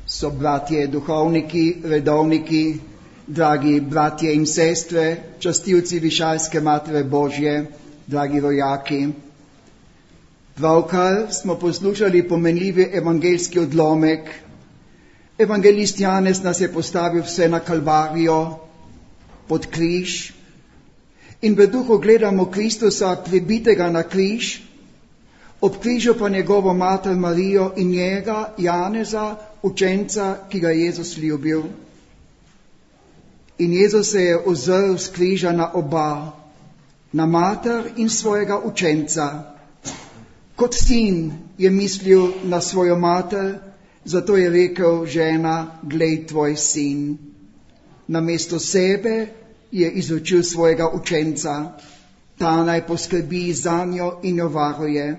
So bratje duhovniki, redovniki, dragi bratje in sestre, častilci Višalske Matere Božje, dragi rojaki. Pravkar smo poslušali pomenljivi evangeljski odlomek. Evangelist Janez nas je postavil vse na Kalvarijo, pod križ, in v duhu gledamo Kristusa pribitega na križ, ob križu pa njegovo mater Marijo in njega, Janeza, učenca, ki ga je Jezus ljubil. In Jezus se je ozrl z križa na oba, na mater in svojega učenca. Kot sin je mislil na svojo mater, zato je rekel: žena, glej tvoj sin. Namesto sebe je izučil svojega učenca, ta naj poskrbi zanjo in jo varuje.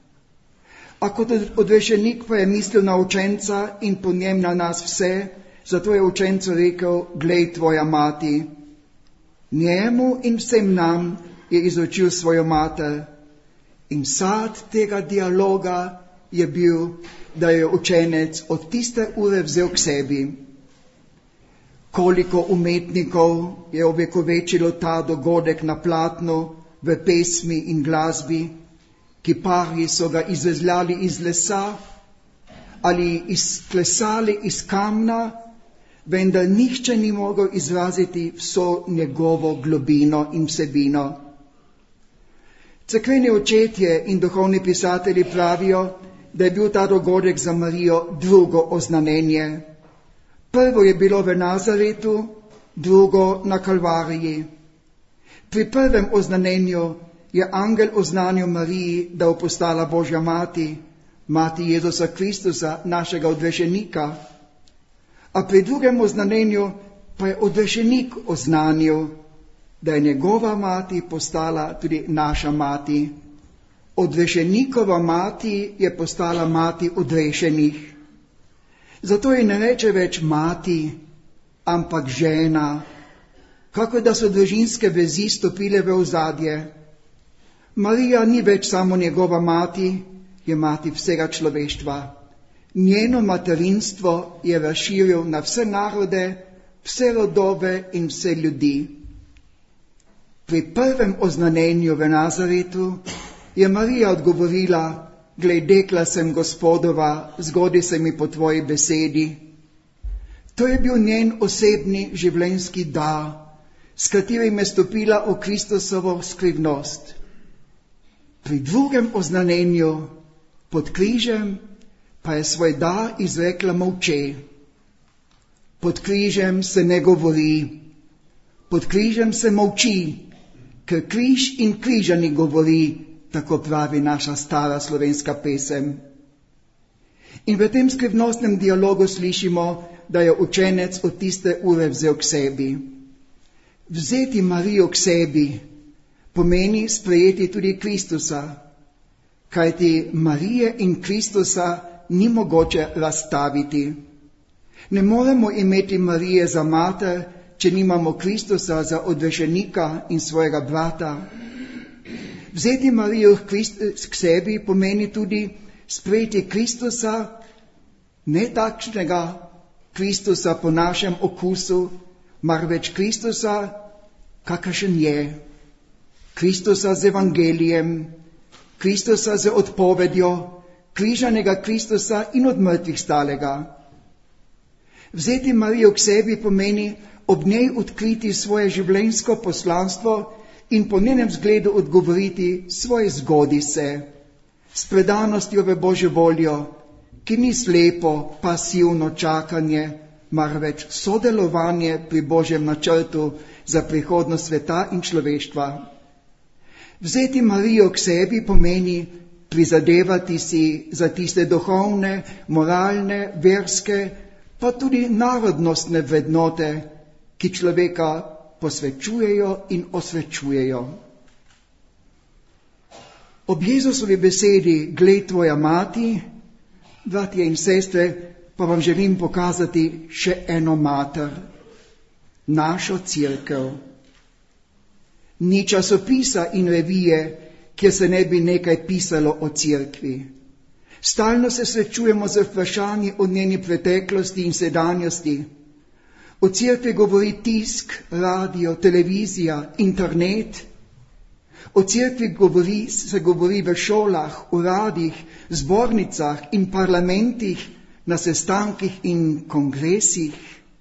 A kot odrešenik pa je mislil na učenca in po njem na nas vse, zato je učencu rekel: glej tvoja mati. Njemu in vsem nam je izučil svojo mater. In sad tega dialoga je bil, da je učenec od tiste ure vzel k sebi. Koliko umetnikov je ovekovečilo ta dogodek na platnu, v pesmi in glasbi, kiparji so ga izvezljali iz lesa ali izklesali iz kamna, vendar nihče ni mogel izraziti vso njegovo globino in vsebino. Cerkveni očetje in duhovni pisatelji pravijo, da je bil ta dogodek za Marijo drugo oznanenje. Prvo je bilo v Nazaretu, drugo na Kalvariji. Pri prvem oznanenju je angel oznanil Mariji, da bo postala Božja mati, mati Jezusa Kristusa, našega odrešenika. A pri drugem oznanenju pa je odrešenik oznanil, da je njegova mati postala tudi naša mati. Odrešenikova mati je postala mati odrešenih. Zato ji ne reče več mati, ampak žena, kakor da so družinske vezi stopile v ozadje. Marija ni več samo njegova mati, je mati vsega človeštva. Njeno materinstvo je razširil na vse narode, vse rodove in vse ljudi. Pri prvem oznanenju v Nazaretu je Marija odgovorila: glej, dekla sem Gospodova, zgodi se mi po tvoji besedi. To je bil njen osebni življenjski dar, s katerim je stopila v Kristusovo skrivnost. Pri drugem oznanenju, pod križem, pa je svoj dar izrekla molče. Pod križem se ne govori, pod križem se molči, ker križ in križani govori, tako pravi naša stara slovenska pesem. In v tem skrivnostnem dialogu slišimo, da je učenec od tiste ure vzel k sebi. Vzeti Marijo k sebi pomeni sprejeti tudi Kristusa, kajti Marije in Kristusa ni mogoče razstaviti. Ne moremo imeti Marije za mater, če nimamo Kristusa za odrešenika in svojega brata. Vzeti Marijo k sebi pomeni tudi sprejeti Kristusa, ne takšnega Kristusa po našem okusu, marveč Kristusa, kakršen je. Kristusa z evangelijem, Kristusa z odpovedjo, križanega Kristusa in od mrtvih stalega. Vzeti Marijo k sebi pomeni ob njej odkriti svoje življenjsko poslanstvo in po njenem zgledu odgovoriti svoje zgodi se, s predanostjo v Božjo voljo, ki ni slepo, pasivno čakanje, marveč sodelovanje pri Božjem načrtu za prihodnost sveta in človeštva. Vzeti Marijo k sebi pomeni prizadevati si za tiste duhovne, moralne, verske, pa tudi narodnostne vrednote, ki človeka posvečujejo in osvečujejo. Ob Jezusovi besedi glej tvoja mati, bratje in sestre, pa vam želim pokazati še eno mater, našo cerkev. Ni časopisa in revije, kjer se ne bi nekaj pisalo o cerkvi. Stalno se srečujemo z vprašanji o njeni preteklosti in sedanjosti. O cerkvi govori tisk, radio, televizija, internet. O cerkvi se govori v šolah, uradih, zbornicah in parlamentih, na sestankih in kongresih.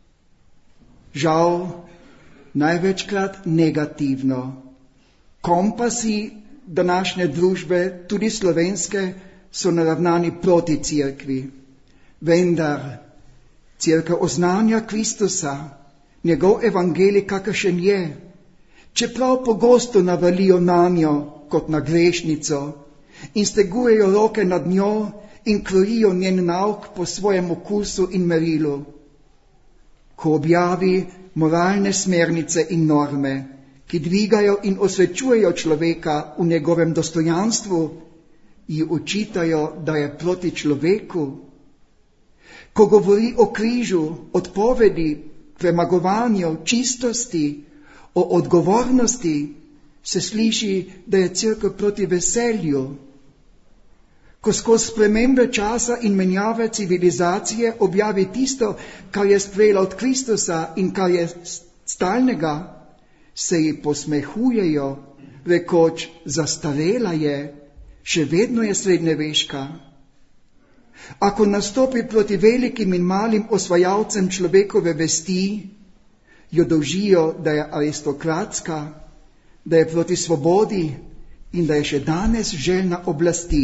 Žal, največkrat negativno. Kompasi današnje družbe, tudi slovenske, so naravnani proti cerkvi. Vendar cerkev oznanja Kristusa, njegov evangelij kakršen je, čeprav pogosto navalijo nanjo kot na grešnico in stegujejo roke nad njo in krojijo njen nauk po svojem okusu in merilu. Ko objavi moralne smernice in norme, ki dvigajo in osvečujejo človeka v njegovem dostojanstvu, ji očitajo, da je proti človeku. Ko govori o križu, odpovedi, premagovanju, čistosti, o odgovornosti, se sliši, da je cerkev proti veselju. Ko skozi spremembe časa in menjave civilizacije objavi tisto, kar je sprejela od Kristusa in kar je stalnega, se ji posmehujejo, rekoč, zastarela je, še vedno je srednjeveška. Ako nastopi proti velikim in malim osvajalcem človekove vesti, jo dolžijo, da je aristokratska, da je proti svobodi in da je še danes željna oblasti.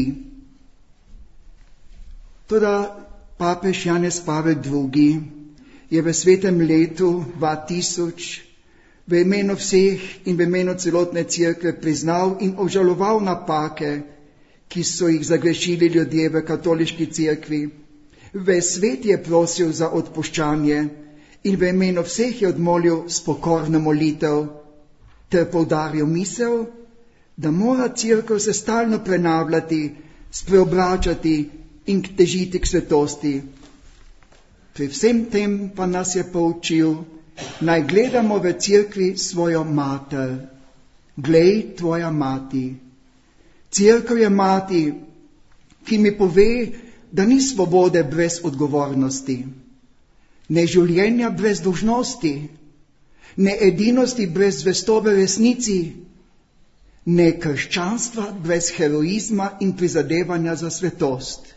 Toda papež Janez Pavel II. Je v svetem letu 2000 v imenu vseh in v imenu celotne cerkve priznal in obžaloval napake, ki so jih zagrešili ljudje v katoliški cerkvi. Ves svet je prosil za odpuščanje in v imenu vseh je odmolil spokorno molitev ter poudaril misel, da mora cerkev se stalno prenavljati, spreobračati in težiti k svetosti. Pri vsem tem pa nas je poučil, naj gledamo v cerkvi svojo mater. Glej, tvoja mati. Cerkev je mati, ki mi pove, da ni svobode brez odgovornosti, ne življenja brez dolžnosti, ne edinosti brez zvestobe resnici, ne krščanstva brez heroizma in prizadevanja za svetost.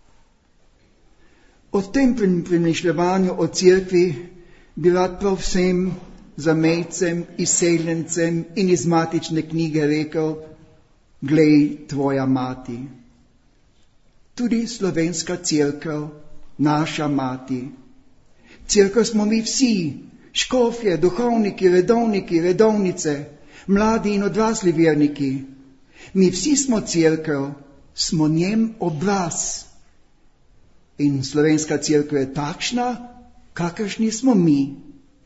O tem premišljevanju o cerkvi bi rad prav vsem zamejcem, izseljencem in iz matične knjige rekel, glej, tvoja mati. Tudi slovenska cerkev, naša mati. Cerkev smo mi vsi, škofje, duhovniki, redovniki, redovnice, mladi in odrasli verniki. Mi vsi smo cerkev, smo njen obraz. In slovenska cerkev je takšna, kakršni smo mi.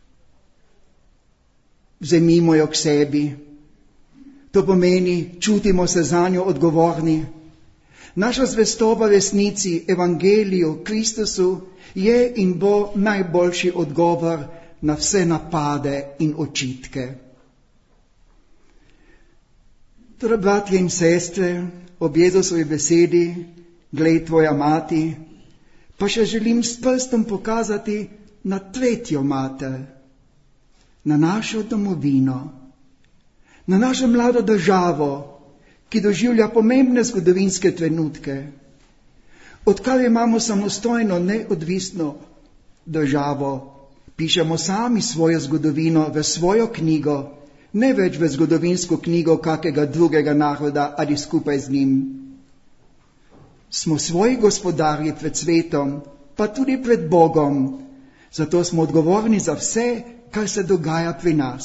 Vzemimo jo k sebi. To pomeni, čutimo se zanjo odgovorni. Naša zvestoba resnici, evangeliju, Kristusu je in bo najboljši odgovor na vse napade in očitke. Torej, bratje in sestre, ob Jezusovi besedi, glej, tvoja mati, pa še želim s prstom pokazati na tretjo mater, na našo domovino, na našo mlado državo, ki doživlja pomembne zgodovinske trenutke. Odkar imamo samostojno, neodvisno državo, pišemo sami svojo zgodovino v svojo knjigo, ne več v zgodovinsko knjigo kakega drugega naroda ali skupaj z njim. Smo svoji gospodarji pred svetom, pa tudi pred Bogom, zato smo odgovorni za vse, kar se dogaja pri nas.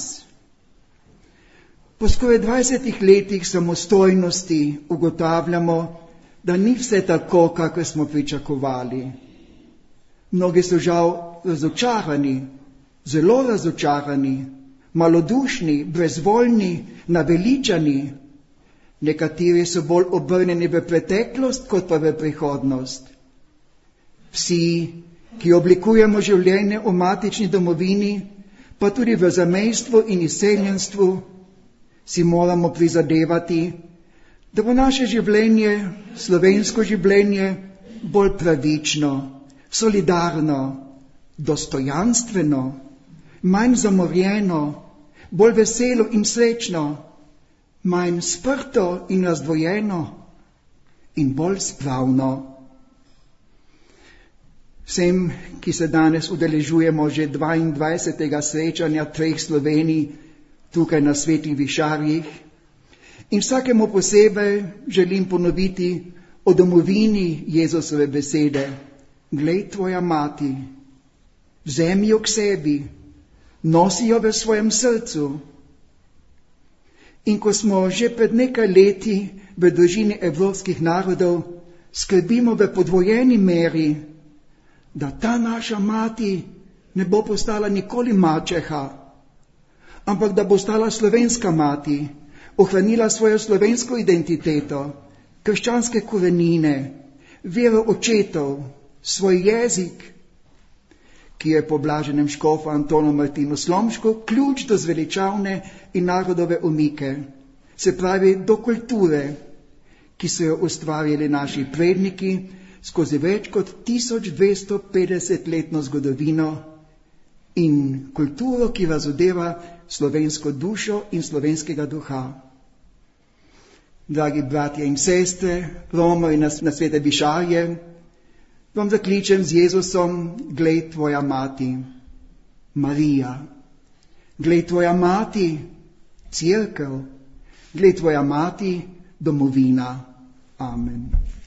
Po skoraj 20 letih samostojnosti ugotavljamo, da ni vse tako, kako smo pričakovali. Mnogi so žal razočarani, zelo razočarani, malodušni, brezvoljni, naveličani. Nekateri so bolj obrnjeni v preteklost, kot pa v prihodnost. Vsi, ki oblikujemo življenje v matični domovini, pa tudi v zamejstvu in izseljenstvu, si moramo prizadevati, da bo naše življenje, slovensko življenje, bolj pravično, solidarno, dostojanstveno, manj zamorjeno, bolj veselo in srečno, manj sprto in razdvojeno in bolj spravno. Vsem, ki se danes udeležujemo že 22. srečanja 3 Slovenij tukaj na Svetih Višarjih, in vsakemu posebej želim ponoviti o domovini Jezusove besede. Glej, tvoja mati, vzemi jo k sebi, nosi jo v svojem srcu. In ko smo že pred nekaj leti v družini evropskih narodov, skrbimo v podvojeni meri, da ta naša mati ne bo postala nikoli mačeha, ampak da bo stala slovenska mati, ohranila svojo slovensko identiteto, krščanske korenine, vero očetov, svoj jezik, ki je po blaženem škofu Antonu Martinu Slomšku ključ do zveličavne in narodove umike, se pravi do kulture, ki so jo ustvarjali naši predniki skozi več kot 1250-letno zgodovino, in kulturo, ki razodeva slovensko dušo in slovenskega duha. Dragi bratje in sestre, romarji na Svete Višarje, vam zakličem z Jezusom: glej, tvoja mati, Marija, glej, tvoja mati, Cerkev, glej, tvoja mati, domovina. Amen.